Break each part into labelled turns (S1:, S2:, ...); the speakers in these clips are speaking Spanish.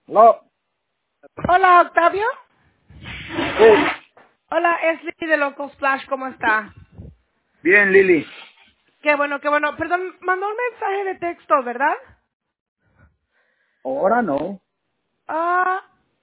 S1: No,
S2: Hola, Octavio.
S1: sí.
S2: Hola, es Lily de Local Splash, ¿cómo está?
S1: Bien, Lili.
S2: Qué bueno, qué bueno. Perdón, mandó un mensaje de texto, ¿verdad?
S1: Ahora no.
S2: Ah,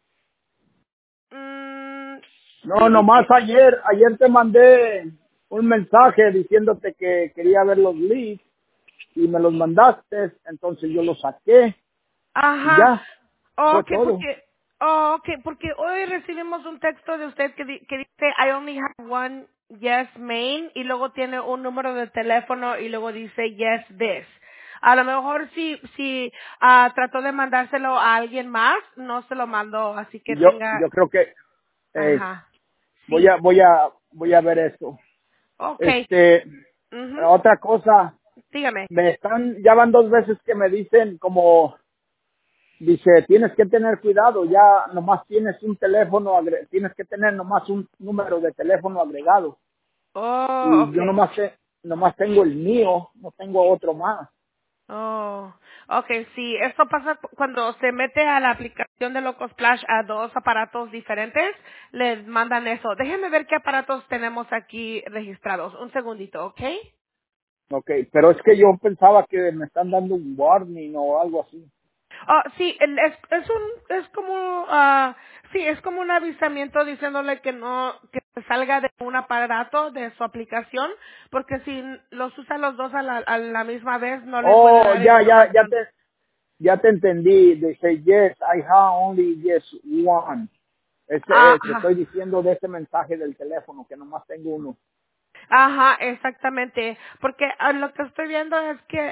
S2: mm,
S1: No,
S2: sí,
S1: nomás
S2: dice,
S1: ayer te mandé un mensaje diciénte que quería ver los leads y me los mandaste, entonces yo los saqué y
S2: ajá.
S1: ya, fue
S2: Ok,
S1: todo.
S2: porque hoy recibimos un texto de usted que dice I only have one yes main y luego tiene un número de teléfono y luego dice yes this. A lo mejor si trató de mandárselo a alguien más, no se lo mandó, así que
S1: Yo
S2: tenga,
S1: creo que eh,
S2: ajá, sí,
S1: voy a ver eso.
S2: okay, mhm,
S1: Otra cosa,
S2: dígame.
S1: ya van dos veces que me dicen como, dice, tienes que tener cuidado, ya nomás tienes un teléfono, tienes que tener nomás un número de teléfono agregado.
S2: Oh,
S1: Y yo
S2: okay.
S1: nomás tengo el mío, no tengo otro más.
S2: Oh, okay, sí, esto pasa cuando se mete a la aplicación de Loco Splash a dos aparatos diferentes, les mandan eso. Déjenme ver qué aparatos tenemos aquí registrados. Un segundito, ¿ok?
S1: Ok, pero es que yo pensaba que me están dando un warning o algo así.
S2: Oh, sí, es como, sí, es como un avisamiento diciéndole que no, que salga de un aparato de su aplicación, porque si los usa los dos a la misma vez, no le puede
S1: Oh,
S2: dar información.
S1: ya te entendí. Dice, yes, I have only yes one. Te
S2: Ajá.
S1: estoy diciendo de ese mensaje del teléfono, que nomás tengo uno.
S2: Ajá, exactamente, porque lo que estoy viendo es que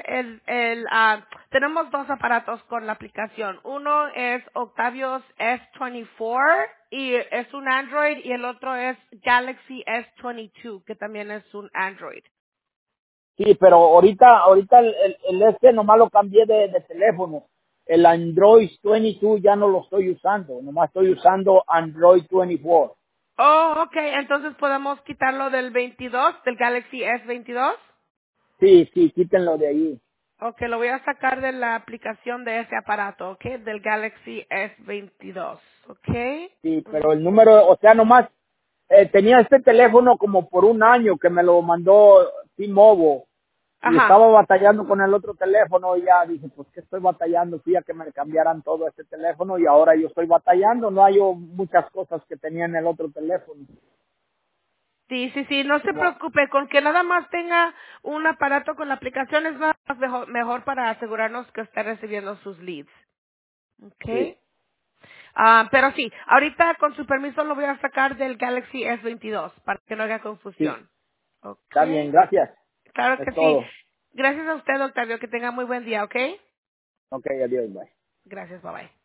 S2: tenemos dos aparatos con la aplicación. Uno es Octavius S24 y es un Android y el otro es Galaxy S22 que también es un Android.
S1: Sí, pero ahorita el este nomás lo cambié de teléfono. El Android 22 ya no lo estoy usando, nomás estoy usando Android 24.
S2: Oh, okay, entonces podemos quitarlo del 22, del Galaxy S22.
S1: Sí, sí, quítenlo de ahí.
S2: Ok, lo voy a sacar de la aplicación de ese aparato, ok, del Galaxy S22,
S1: Sí,
S2: ok.
S1: pero el número, o sea, nomás tenía este teléfono como por un año que me lo mandó T-Mobile y
S2: Ajá.
S1: estaba batallando con el otro teléfono y ya dije, pues que estoy batallando, fui a que me cambiaran todo este teléfono y ahora yo estoy batallando, no hay muchas cosas que tenía en el otro teléfono.
S2: Sí, sí, sí, no se
S1: Como,
S2: preocupe, con que nada más tenga un aparato con la aplicación es nada más mejor para asegurarnos que esté recibiendo sus leads.
S1: sí,
S2: Okay. Pero sí, ahorita con su permiso lo voy a sacar del Galaxy S22 para que no haya
S1: sí,
S2: confusión.
S1: está bien,
S2: Okay.
S1: gracias,
S2: Claro
S1: es
S2: que sí.
S1: todo.
S2: Gracias a usted, Octavio, que tenga muy buen día, ¿ok?
S1: Ok, adiós, bye.
S2: Gracias, bye bye.